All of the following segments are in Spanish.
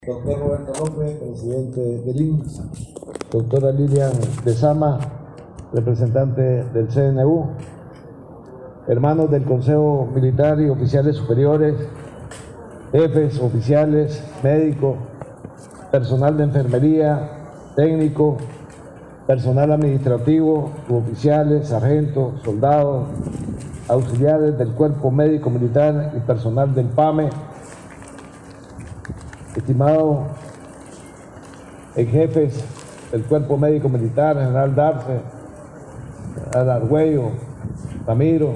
Doctor Roberto López, presidente del INSS, doctora Lilian de Sama, representante del CNU, hermanos del Consejo Militar y oficiales superiores, jefes, oficiales, médicos, personal de enfermería, técnico, personal administrativo, oficiales, sargentos, soldados, auxiliares del Cuerpo Médico Militar y personal del PAME, estimados jefes del Cuerpo Médico Militar, General Darce, General Argüello, Ramiro,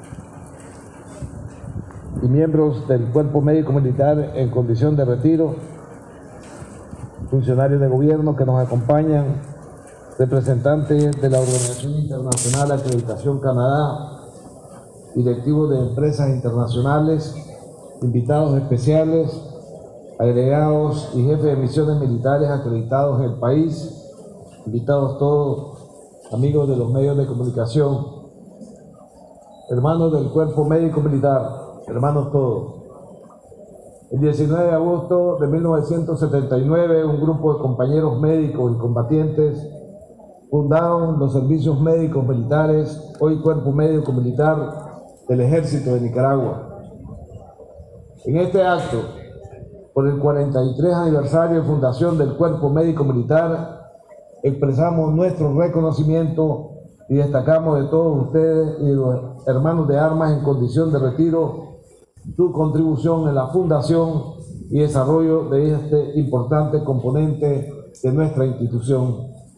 y miembros del Cuerpo Médico Militar en condición de retiro, funcionarios de gobierno que nos acompañan, representantes de la Organización Internacional de Acreditación Canadá, directivos de empresas internacionales, invitados especiales, agregados y jefes de misiones militares acreditados en el país, invitados todos, amigos de los medios de comunicación, hermanos del Cuerpo Médico Militar, hermanos todos. El 19 de agosto de 1979, un grupo de compañeros médicos y combatientes fundaron los servicios médicos militares, hoy Cuerpo Médico Militar del Ejército de Nicaragua. En este acto, por el 43 aniversario de fundación del Cuerpo Médico Militar, expresamos nuestro reconocimiento y destacamos de todos ustedes y de los hermanos de armas en condición de retiro su contribución en la fundación y desarrollo de este importante componente de nuestra institución.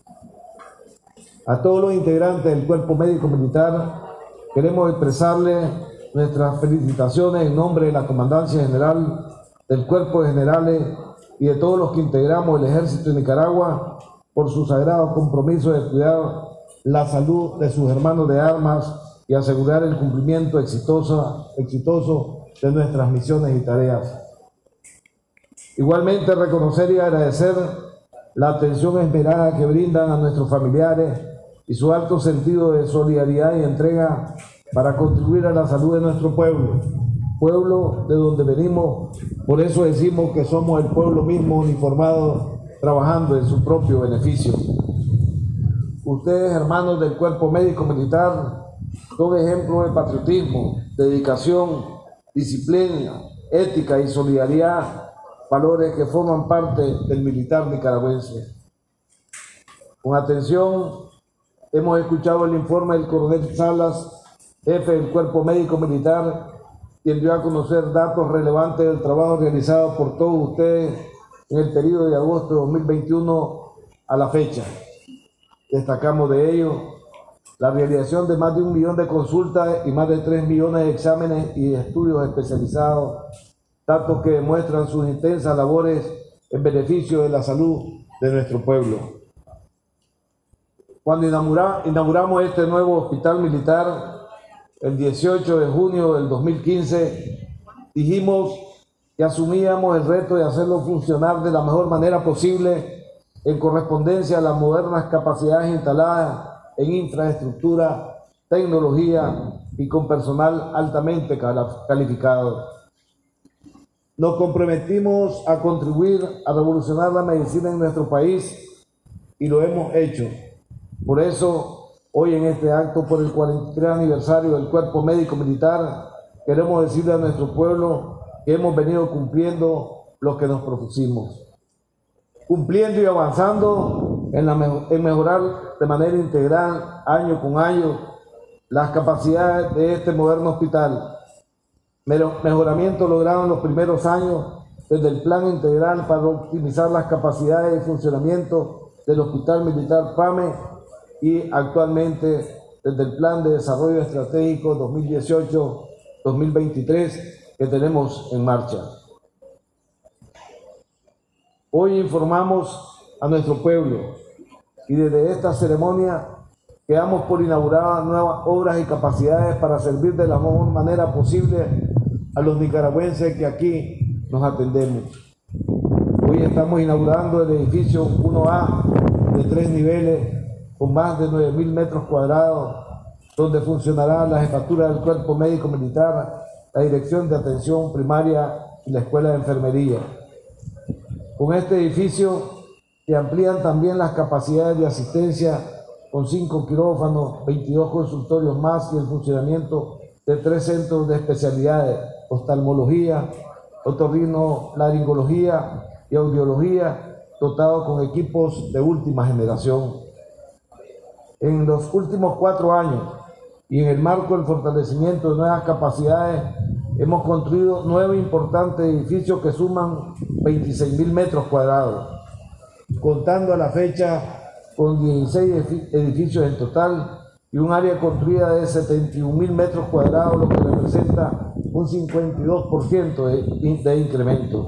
A todos los integrantes del Cuerpo Médico Militar queremos expresarles nuestras felicitaciones en nombre de la Comandancia General del Cuerpo de Generales y de todos los que integramos el Ejército de Nicaragua por su sagrado compromiso de cuidar la salud de sus hermanos de armas y asegurar el cumplimiento exitoso de nuestras misiones y tareas. Igualmente reconocer y agradecer la atención esmerada que brindan a nuestros familiares y su alto sentido de solidaridad y entrega para contribuir a la salud de nuestro pueblo de donde venimos. Por eso decimos que somos el pueblo mismo uniformado trabajando en su propio beneficio. Ustedes, hermanos del Cuerpo Médico Militar, son ejemplos de patriotismo, dedicación, disciplina, ética y solidaridad, valores que forman parte del militar nicaragüense. Con atención, hemos escuchado el informe del coronel Salas, jefe del Cuerpo Médico Militar, quien dio a conocer datos relevantes del trabajo realizado por todos ustedes en el periodo de agosto de 2021 a la fecha. Destacamos de ello la realización de más de 1 millón de consultas y más de 3 millones de exámenes y estudios especializados, datos que demuestran sus intensas labores en beneficio de la salud de nuestro pueblo. Cuando inauguramos este nuevo hospital militar, el 18 de junio del 2015, dijimos que asumíamos el reto de hacerlo funcionar de la mejor manera posible en correspondencia a las modernas capacidades instaladas en infraestructura, tecnología y con personal altamente calificado. Nos comprometimos a contribuir a revolucionar la medicina en nuestro país y lo hemos hecho. Por eso, hoy en este acto por el 43 aniversario del Cuerpo Médico Militar, queremos decirle a nuestro pueblo que hemos venido cumpliendo lo que nos propusimos. Cumpliendo y avanzando en mejorar de manera integral, año con año, las capacidades de este moderno hospital. Mejoramiento logrado en los primeros años desde el plan integral para optimizar las capacidades de funcionamiento del Hospital Militar PAME y actualmente desde el Plan de Desarrollo Estratégico 2018-2023 que tenemos en marcha. Hoy informamos a nuestro pueblo y desde esta ceremonia quedamos por inauguradas nuevas obras y capacidades para servir de la mejor manera posible a los nicaragüenses que aquí nos atendemos. Hoy estamos inaugurando el edificio 1A de 3 niveles con más de 9.000 metros cuadrados, donde funcionará la jefatura del Cuerpo Médico Militar, la Dirección de Atención Primaria y la Escuela de Enfermería. Con este edificio se amplían también las capacidades de asistencia con 5 quirófanos, 22 consultorios más y el funcionamiento de 3 centros de especialidades: oftalmología, otorrinolaringología y audiología, dotados con equipos de última generación. En los últimos 4 años y en el marco del fortalecimiento de nuevas capacidades, hemos construido 9 importantes edificios que suman 26.000 metros cuadrados, contando a la fecha con 16 edificios en total y un área construida de 71.000 metros cuadrados, lo que representa un 52% de incremento.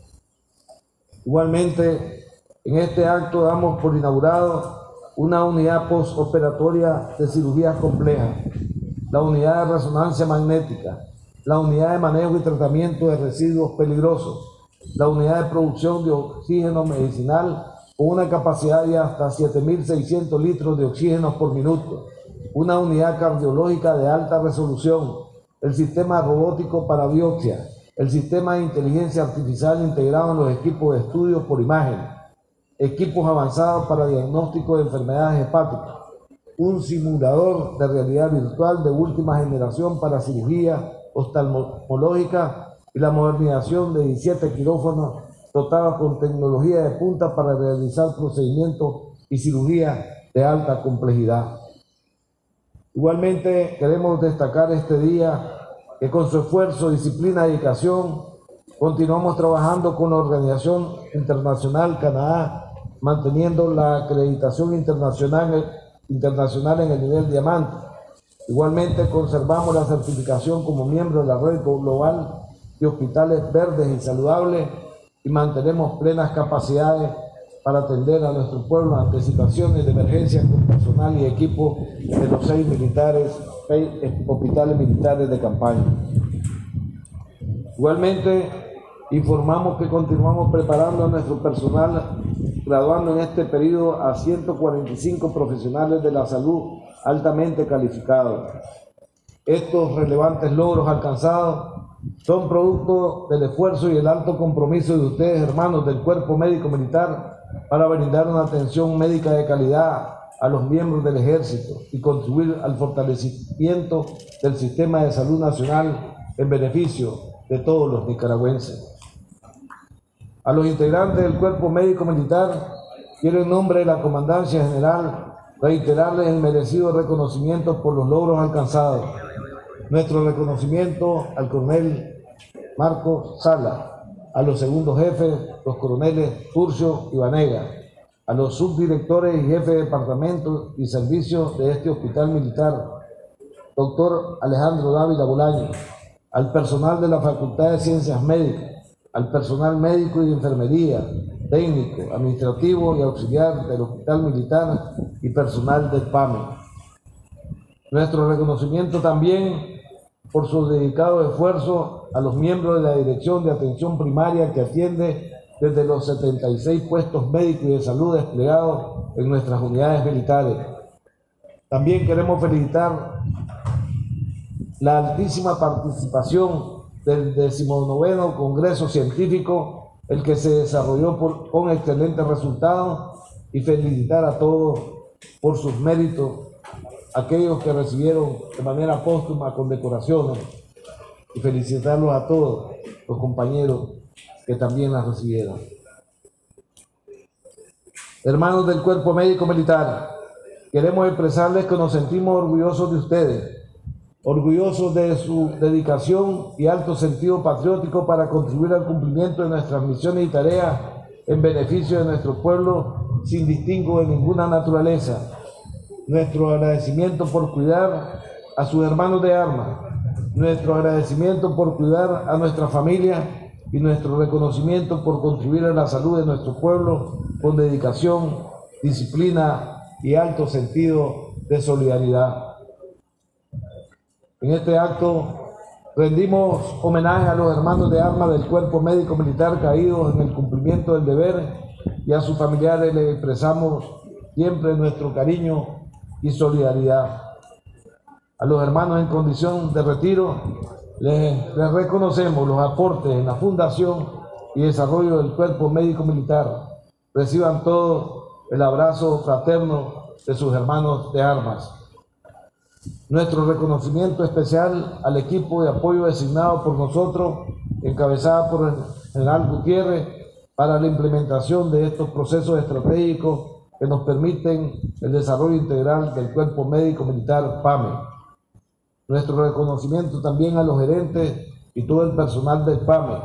Igualmente, en este acto damos por inaugurado una unidad postoperatoria de cirugías complejas, la unidad de resonancia magnética, la unidad de manejo y tratamiento de residuos peligrosos, la unidad de producción de oxígeno medicinal con una capacidad de hasta 7.600 litros de oxígeno por minuto, una unidad cardiológica de alta resolución, el sistema robótico para biopsia, el sistema de inteligencia artificial integrado en los equipos de estudio por imagen, equipos avanzados para diagnóstico de enfermedades hepáticas, un simulador de realidad virtual de última generación para cirugía oftalmológica y la modernización de 17 quirófanos dotados con tecnología de punta para realizar procedimientos y cirugía de alta complejidad. Igualmente queremos destacar este día que con su esfuerzo, disciplina y dedicación continuamos trabajando con la Organización Internacional Canadá, manteniendo la acreditación internacional en el nivel diamante. Igualmente conservamos la certificación como miembro de la red global de hospitales verdes y saludables y mantenemos plenas capacidades para atender a nuestro pueblo ante situaciones de emergencia con personal y equipo de los 6 hospitales militares de campaña. Igualmente, informamos que continuamos preparando a nuestro personal, graduando en este periodo a 145 profesionales de la salud altamente calificados. Estos relevantes logros alcanzados son producto del esfuerzo y el alto compromiso de ustedes, hermanos del Cuerpo Médico Militar, para brindar una atención médica de calidad a los miembros del Ejército y contribuir al fortalecimiento del sistema de salud nacional en beneficio de todos los nicaragüenses. A los integrantes del Cuerpo Médico Militar, quiero en nombre de la Comandancia General reiterarles el merecido reconocimiento por los logros alcanzados. Nuestro reconocimiento al coronel Marcos Sala, a los segundos jefes, los coroneles Turcio y Vanega, a los subdirectores y jefes de departamento y servicios de este hospital militar, doctor Alejandro Dávila Bolaño, al personal de la Facultad de Ciencias Médicas, al personal médico y de enfermería, técnico, administrativo y auxiliar del hospital militar y personal del PAME. Nuestro reconocimiento también por su dedicado esfuerzo a los miembros de la Dirección de Atención Primaria que atiende desde los 76 puestos médicos y de salud desplegados en nuestras unidades militares. También queremos felicitar la altísima participación del 19º Congreso Científico, el que se desarrolló con excelentes resultados, y felicitar a todos por sus méritos, aquellos que recibieron de manera póstuma condecoraciones, y felicitarlos a todos los compañeros que también las recibieron. Hermanos del Cuerpo Médico Militar, queremos expresarles que nos sentimos orgullosos de ustedes, orgullosos de su dedicación y alto sentido patriótico para contribuir al cumplimiento de nuestras misiones y tareas en beneficio de nuestro pueblo sin distingo de ninguna naturaleza. Nuestro agradecimiento por cuidar a sus hermanos de armas, nuestro agradecimiento por cuidar a nuestra familia y nuestro reconocimiento por contribuir a la salud de nuestro pueblo con dedicación, disciplina y alto sentido de solidaridad. En este acto rendimos homenaje a los hermanos de armas del Cuerpo Médico Militar caídos en el cumplimiento del deber, y a sus familiares les expresamos siempre nuestro cariño y solidaridad. A los hermanos en condición de retiro les reconocemos los aportes en la fundación y desarrollo del Cuerpo Médico Militar. Reciban todos el abrazo fraterno de sus hermanos de armas. Nuestro reconocimiento especial al equipo de apoyo designado por nosotros, encabezada por el general Gutiérrez, para la implementación de estos procesos estratégicos que nos permiten el desarrollo integral del Cuerpo Médico Militar PAME. Nuestro reconocimiento también a los gerentes y todo el personal del PAME.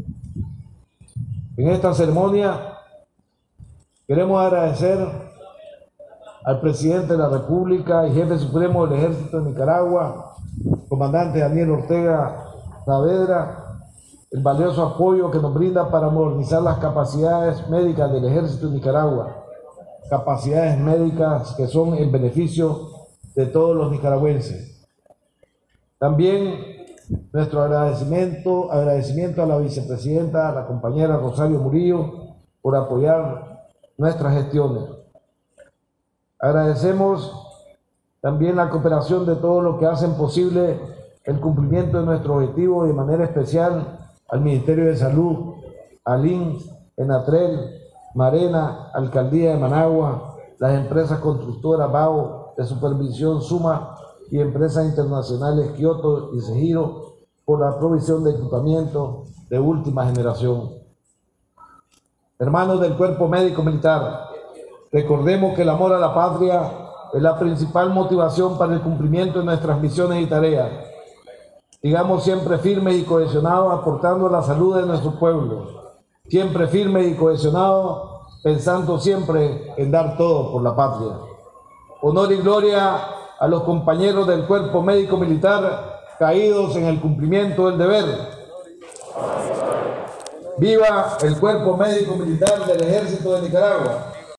En esta ceremonia queremos agradecer al presidente de la República y jefe supremo del Ejército de Nicaragua, comandante Daniel Ortega Saavedra, el valioso apoyo que nos brinda para modernizar las capacidades médicas del Ejército de Nicaragua, capacidades médicas que son en beneficio de todos los nicaragüenses. También nuestro agradecimiento a la vicepresidenta, a la compañera Rosario Murillo, por apoyar nuestras gestiones. Agradecemos también la cooperación de todos los que hacen posible el cumplimiento de nuestro objetivo, de manera especial al Ministerio de Salud, al INS, ENATREL, Marena, Alcaldía de Managua, las empresas constructoras BAO de supervisión SUMA y empresas internacionales Kioto y Segiro por la provisión de equipamiento de última generación. Hermanos del Cuerpo Médico Militar, recordemos que el amor a la patria es la principal motivación para el cumplimiento de nuestras misiones y tareas. Sigamos siempre firmes y cohesionados, aportando a la salud de nuestro pueblo. Siempre firmes y cohesionados, pensando siempre en dar todo por la patria. Honor y gloria a los compañeros del Cuerpo Médico Militar caídos en el cumplimiento del deber. ¡Viva el Cuerpo Médico Militar del Ejército de Nicaragua!